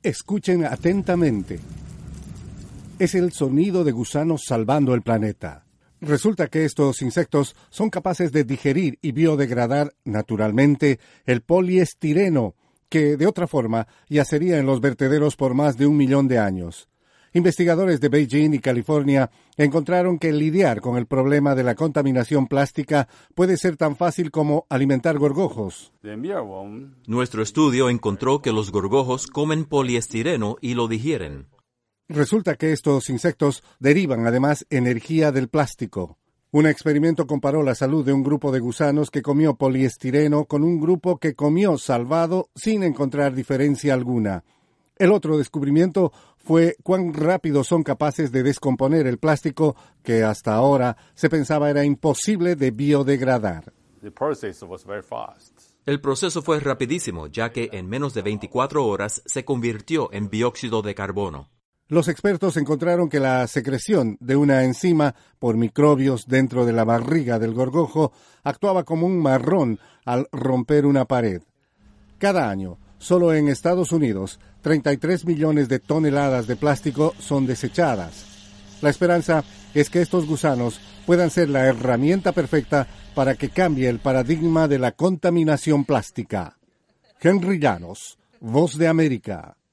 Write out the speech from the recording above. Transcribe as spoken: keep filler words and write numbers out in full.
Escuchen atentamente. Es el sonido de gusanos salvando el planeta. Resulta que estos insectos son capaces de digerir y biodegradar naturalmente el poliestireno, que de otra forma yacería en los vertederos por más de un millón de años. Investigadores de Beijing y California encontraron que lidiar con el problema de la contaminación plástica puede ser tan fácil como alimentar gorgojos. Nuestro estudio encontró que los gorgojos comen poliestireno y lo digieren. Resulta que estos insectos derivan además energía del plástico. Un experimento comparó la salud de un grupo de gusanos que comió poliestireno con un grupo que comió salvado sin encontrar diferencia alguna. El otro descubrimiento fue cuán rápido son capaces de descomponer el plástico que hasta ahora se pensaba era imposible de biodegradar. El proceso fue rapidísimo, ya que en menos de veinticuatro horas se convirtió en dióxido de carbono. Los expertos encontraron que la secreción de una enzima por microbios dentro de la barriga del gorgojo actuaba como un marrón al romper una pared. Cada año, solo en Estados Unidos, treinta y tres millones de toneladas de plástico son desechadas. La esperanza es que estos gusanos puedan ser la herramienta perfecta para que cambie el paradigma de la contaminación plástica. Henry Llanos, Voz de América.